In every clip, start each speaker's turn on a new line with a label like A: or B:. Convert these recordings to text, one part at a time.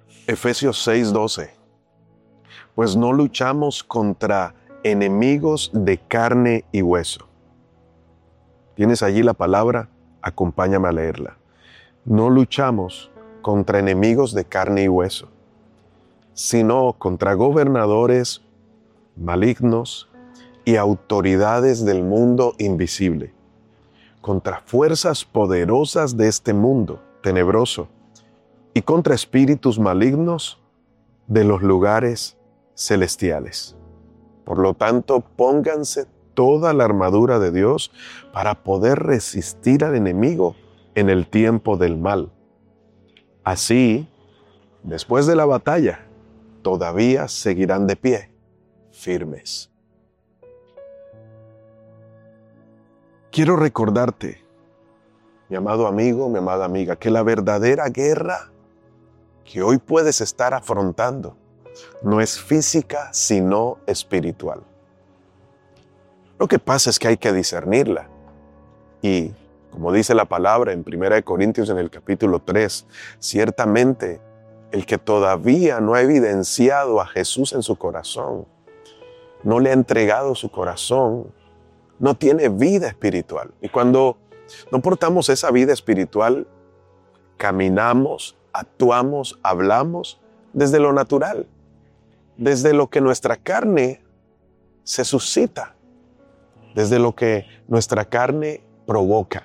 A: Efesios 6:12. Pues no luchamos contra enemigos de carne y hueso. ¿Tienes allí la palabra? Acompáñame a leerla. No luchamos contra enemigos de carne y hueso, sino contra gobernadores malignos y autoridades del mundo invisible, contra fuerzas poderosas de este mundo tenebroso y contra espíritus malignos de los lugares celestiales. Por lo tanto, pónganse toda la armadura de Dios para poder resistir al enemigo en el tiempo del mal. Así, después de la batalla, todavía seguirán de pie, firmes. Quiero recordarte, mi amado amigo, mi amada amiga, que la verdadera guerra que hoy puedes estar afrontando no es física, sino espiritual. Lo que pasa es que hay que discernirla. Y, como dice la palabra en 1 Corintios en el capítulo 3, ciertamente el que todavía no ha evidenciado a Jesús en su corazón, no le ha entregado su corazón, no tiene vida espiritual. Y cuando no portamos esa vida espiritual, caminamos, actuamos, hablamos desde lo natural, desde lo que nuestra carne se suscita, desde lo que nuestra carne provoca.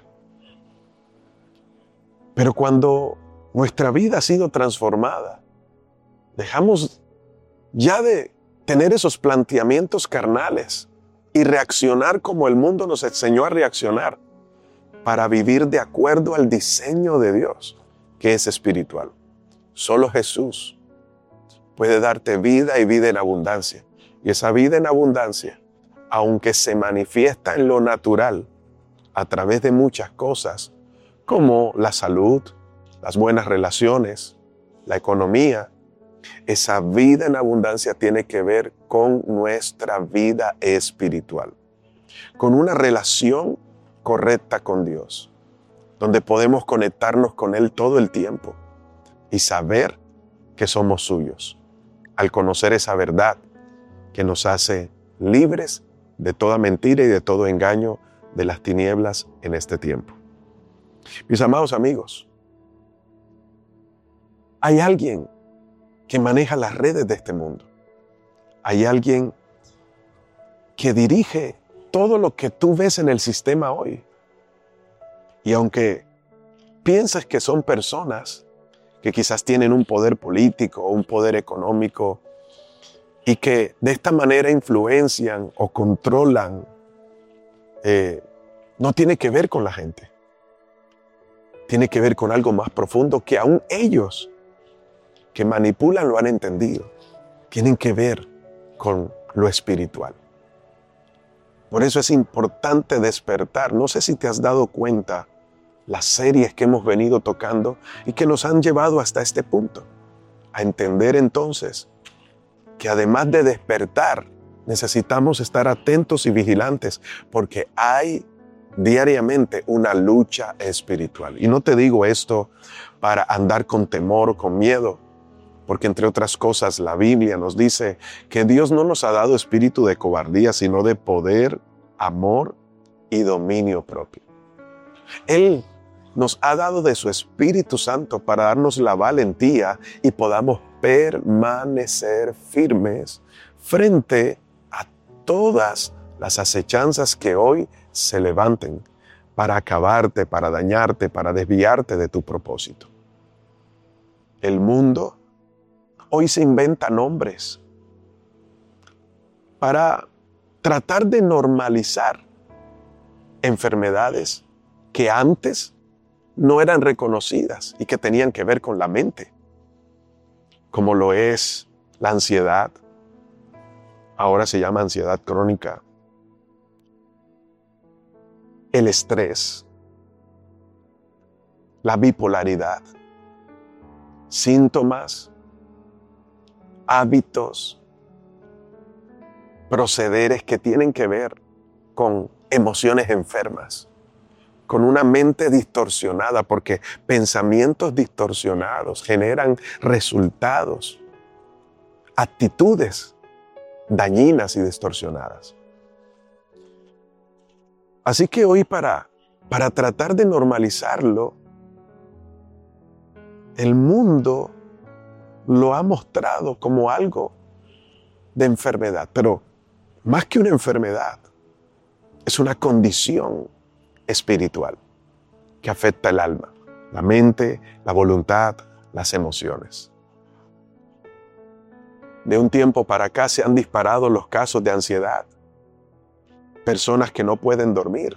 A: Pero cuando nuestra vida ha sido transformada, dejamos ya de tener esos planteamientos carnales y reaccionar como el mundo nos enseñó a reaccionar para vivir de acuerdo al diseño de Dios, que es espiritual. Solo Jesús puede darte vida y vida en abundancia. Y esa vida en abundancia, aunque se manifiesta en lo natural a través de muchas cosas, como la salud, las buenas relaciones, la economía, esa vida en abundancia tiene que ver con nuestra vida espiritual, con una relación correcta con Dios, donde podemos conectarnos con Él todo el tiempo y saber que somos suyos, al conocer esa verdad que nos hace libres de toda mentira y de todo engaño de las tinieblas en este tiempo. Mis amados amigos, hay alguien que maneja las redes de este mundo. Hay alguien que dirige todo lo que tú ves en el sistema hoy. Y aunque pienses que son personas que quizás tienen un poder político o un poder económico y que de esta manera influencian o controlan, no tiene que ver con la gente. Tiene que ver con algo más profundo que aún ellos que manipulan lo han entendido. Tienen que ver con lo espiritual. Por eso es importante despertar. No sé si te has dado cuenta las series que hemos venido tocando y que nos han llevado hasta este punto. A entender entonces que además de despertar, necesitamos estar atentos y vigilantes porque hay diariamente una lucha espiritual. Y no te digo esto para andar con temor o con miedo, porque entre otras cosas la Biblia nos dice que Dios no nos ha dado espíritu de cobardía, sino de poder, amor y dominio propio. Él nos ha dado de su Espíritu Santo para darnos la valentía y podamos permanecer firmes frente a todas las acechanzas que hoy se levanten para acabarte, para dañarte, para desviarte de tu propósito. El mundo hoy se inventa nombres para tratar de normalizar enfermedades que antes no eran reconocidas y que tenían que ver con la mente, como lo es la ansiedad. Ahora se llama ansiedad crónica. El estrés, la bipolaridad, síntomas, hábitos, procederes que tienen que ver con emociones enfermas, con una mente distorsionada, porque pensamientos distorsionados generan resultados, actitudes dañinas y distorsionadas. Así que hoy para tratar de normalizarlo, el mundo lo ha mostrado como algo de enfermedad, pero más que una enfermedad, es una condición espiritual que afecta el alma, la mente, la voluntad, las emociones. De un tiempo para acá se han disparado los casos de ansiedad. Personas que no pueden dormir.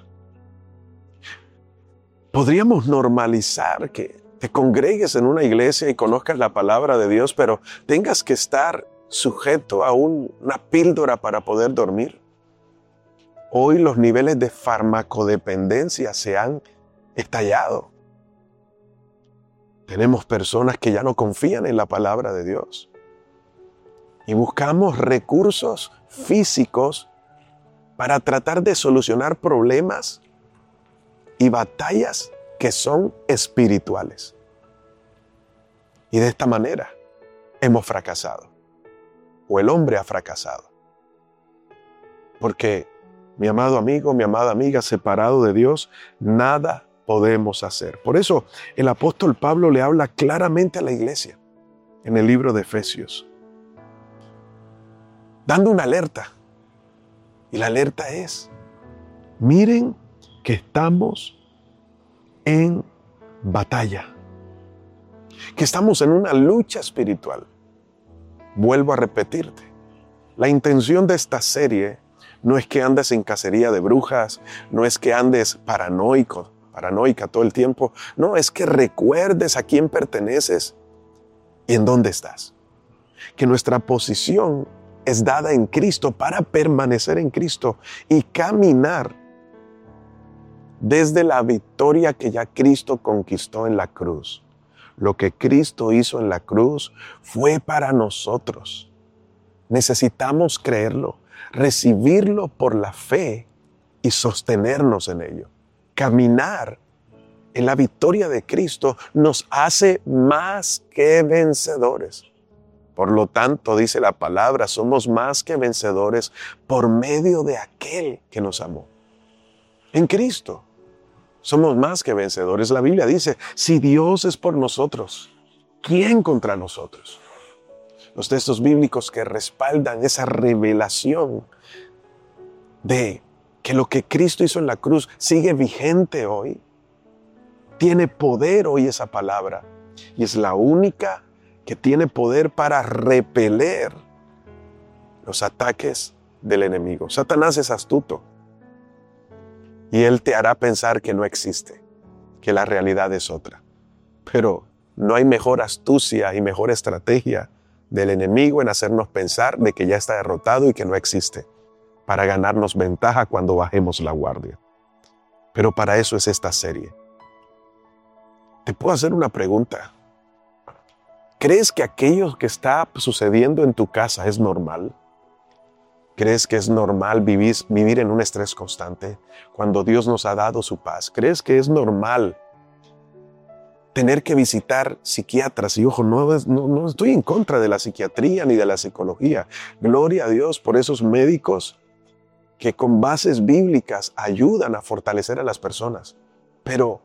A: Podríamos normalizar que te congregues en una iglesia y conozcas la palabra de Dios, pero tengas que estar sujeto a una píldora para poder dormir. Hoy los niveles de farmacodependencia se han estallado. Tenemos personas que ya no confían en la palabra de Dios. Y buscamos recursos físicos para tratar de solucionar problemas y batallas que son espirituales. Y de esta manera hemos fracasado. O el hombre ha fracasado. Porque, mi amado amigo, mi amada amiga, separado de Dios, nada podemos hacer. Por eso el apóstol Pablo le habla claramente a la iglesia en el libro de Efesios, dando una alerta. Y la alerta es, miren que estamos en batalla, que estamos en una lucha espiritual. Vuelvo a repetirte, la intención de esta serie no es que andes en cacería de brujas, no es que andes paranoica todo el tiempo, no, es que recuerdes a quién perteneces y en dónde estás. Que nuestra posición es dada en Cristo para permanecer en Cristo y caminar desde la victoria que ya Cristo conquistó en la cruz. Lo que Cristo hizo en la cruz fue para nosotros. Necesitamos creerlo, recibirlo por la fe y sostenernos en ello. Caminar en la victoria de Cristo nos hace más que vencedores. Por lo tanto, dice la palabra, somos más que vencedores por medio de aquel que nos amó. En Cristo somos más que vencedores. La Biblia dice, si Dios es por nosotros, ¿quién contra nosotros? Los textos bíblicos que respaldan esa revelación de que lo que Cristo hizo en la cruz sigue vigente hoy. Tiene poder hoy esa palabra y es la única que tiene poder para repeler los ataques del enemigo. Satanás es astuto y él te hará pensar que no existe, que la realidad es otra. Pero no hay mejor astucia y mejor estrategia del enemigo en hacernos pensar de que ya está derrotado y que no existe, para ganarnos ventaja cuando bajemos la guardia. Pero para eso es esta serie. Te puedo hacer una pregunta. ¿Crees que aquello que está sucediendo en tu casa es normal? ¿Crees que es normal vivir en un estrés constante cuando Dios nos ha dado su paz? ¿Crees que es normal tener que visitar psiquiatras? Y ojo, no estoy en contra de la psiquiatría ni de la psicología. Gloria a Dios por esos médicos que con bases bíblicas ayudan a fortalecer a las personas. Pero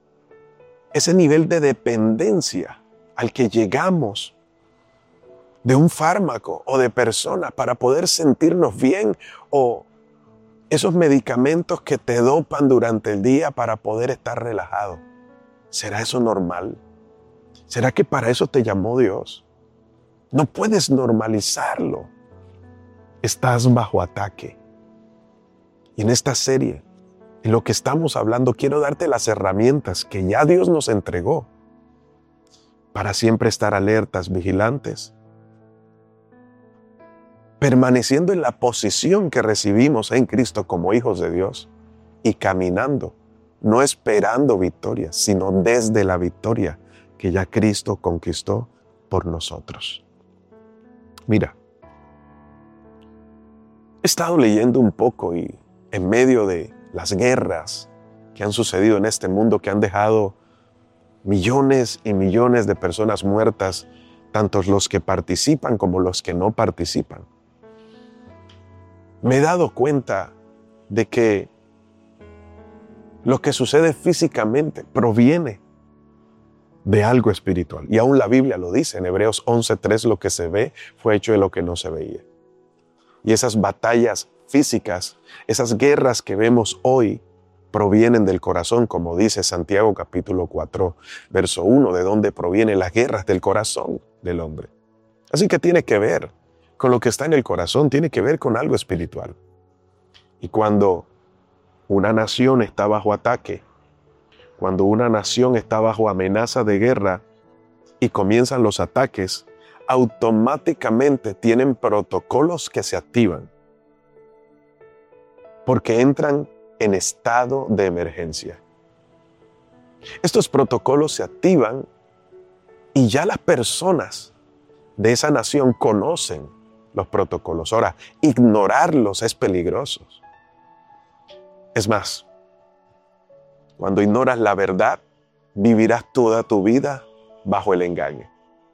A: ese nivel de dependencia al que llegamos de un fármaco o de persona para poder sentirnos bien, o esos medicamentos que te dopan durante el día para poder estar relajado, ¿será eso normal? ¿Será que para eso te llamó Dios? No puedes normalizarlo. Estás bajo ataque. Y en esta serie, en lo que estamos hablando, quiero darte las herramientas que ya Dios nos entregó para siempre estar alertas, vigilantes, permaneciendo en la posición que recibimos en Cristo como hijos de Dios y caminando, no esperando victoria, sino desde la victoria que ya Cristo conquistó por nosotros. Mira, he estado leyendo un poco y en medio de las guerras que han sucedido en este mundo, que han dejado millones y millones de personas muertas, tanto los que participan como los que no participan. Me he dado cuenta de que lo que sucede físicamente proviene de algo espiritual. Y aún la Biblia lo dice, en Hebreos 11:3, lo que se ve fue hecho de lo que no se veía. Y esas batallas físicas, esas guerras que vemos hoy, provienen del corazón, como dice Santiago capítulo 4, verso 1, de donde provienen las guerras del corazón del hombre. Así que tiene que ver con lo que está en el corazón, tiene que ver con algo espiritual. Y cuando una nación está bajo ataque, cuando una nación está bajo amenaza de guerra y comienzan los ataques, automáticamente tienen protocolos que se activan, porque entran en estado de emergencia. Estos protocolos se activan y ya las personas de esa nación conocen los protocolos. Ahora, ignorarlos es peligroso. Es más, cuando ignoras la verdad, vivirás toda tu vida bajo el engaño.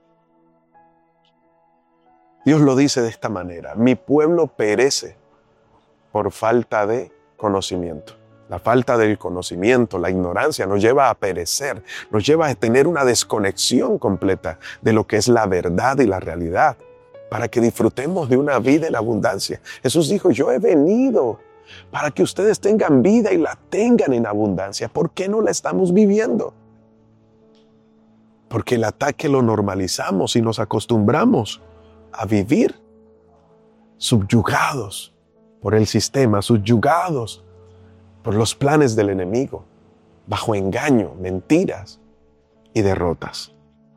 A: Dios lo dice de esta manera: mi pueblo perece por falta de conocimiento. La falta del conocimiento, la ignorancia nos lleva a perecer, nos lleva a tener una desconexión completa de lo que es la verdad y la realidad, para que disfrutemos de una vida en abundancia. Jesús dijo: yo he venido para que ustedes tengan vida y la tengan en abundancia. ¿Por qué no la estamos viviendo? Porque el ataque lo normalizamos y nos acostumbramos a vivir subyugados por el sistema, subyugados por los planes del enemigo, bajo engaño, mentiras y derrotas.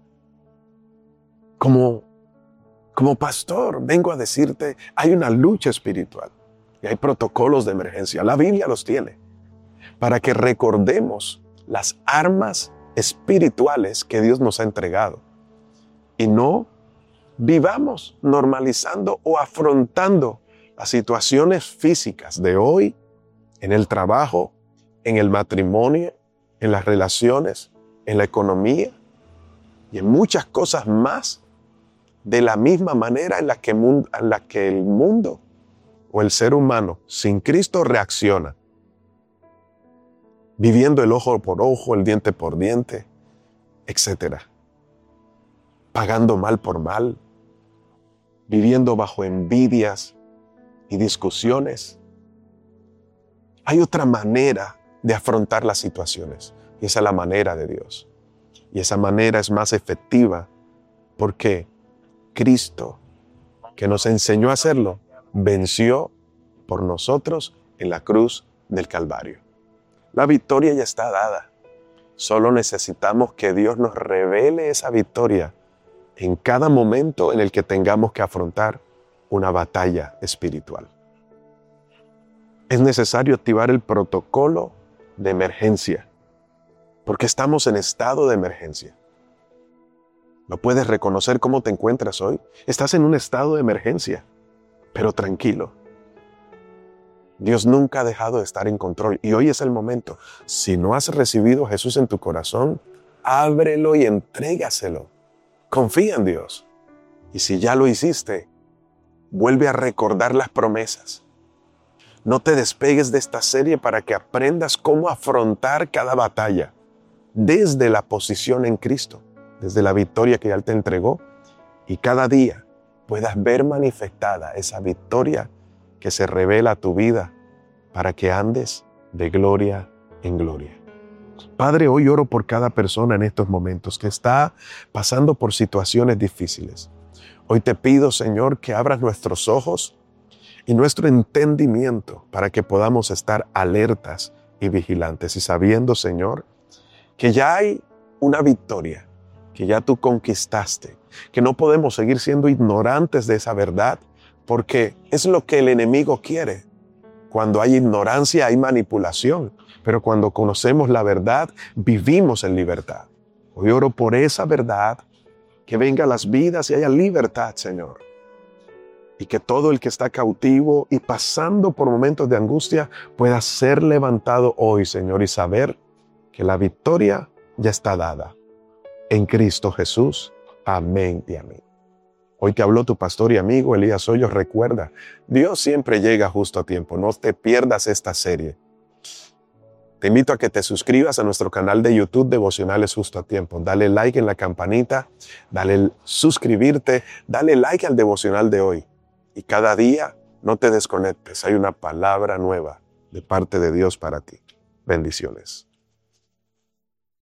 A: Como pastor, vengo a decirte, hay una lucha espiritual y hay protocolos de emergencia. La Biblia los tiene para que recordemos las armas espirituales que Dios nos ha entregado y no vivamos normalizando o afrontando las situaciones físicas de hoy, en el trabajo, en el matrimonio, en las relaciones, en la economía y en muchas cosas más, de la misma manera en la que el mundo o el ser humano sin Cristo reacciona, viviendo el ojo por ojo, el diente por diente, etc. Pagando mal por mal, viviendo bajo envidias y discusiones. Hay otra manera de afrontar las situaciones, y esa es la manera de Dios. Y esa manera es más efectiva porque Cristo, que nos enseñó a hacerlo, venció por nosotros en la cruz del Calvario. La victoria ya está dada. Solo necesitamos que Dios nos revele esa victoria en cada momento en el que tengamos que afrontar una batalla espiritual. Es necesario activar el protocolo de emergencia, porque estamos en estado de emergencia. ¿No puedes reconocer cómo te encuentras hoy? Estás en un estado de emergencia, pero tranquilo. Dios nunca ha dejado de estar en control y hoy es el momento. Si no has recibido a Jesús en tu corazón, ábrelo y entrégaselo. Confía en Dios. Y si ya lo hiciste, vuelve a recordar las promesas. No te despegues de esta serie para que aprendas cómo afrontar cada batalla desde la posición en Cristo, desde la victoria que ya Él te entregó, y cada día puedas ver manifestada esa victoria que se revela a tu vida para que andes de gloria en gloria. Padre, hoy oro por cada persona en estos momentos que está pasando por situaciones difíciles. Hoy te pido, Señor, que abras nuestros ojos y nuestro entendimiento para que podamos estar alertas y vigilantes y sabiendo, Señor, que ya hay una victoria, que ya tú conquistaste, que no podemos seguir siendo ignorantes de esa verdad, porque es lo que el enemigo quiere. Cuando hay ignorancia hay manipulación, pero cuando conocemos la verdad, vivimos en libertad. Hoy oro por esa verdad, que venga a las vidas y haya libertad, Señor. y que todo el que está cautivo y pasando por momentos de angustia pueda ser levantado hoy, Señor, y saber que la victoria ya está dada en Cristo Jesús. Amén y amén. Hoy te habló tu pastor y amigo Elías Hoyos. Recuerda, Dios siempre llega justo a tiempo. No te pierdas esta serie. Te invito a que te suscribas a nuestro canal de YouTube Devocionales Justo a Tiempo. Dale like en la campanita, dale suscribirte, dale like al devocional de hoy. Y cada día no te desconectes. Hay una palabra nueva de parte de Dios para ti. Bendiciones.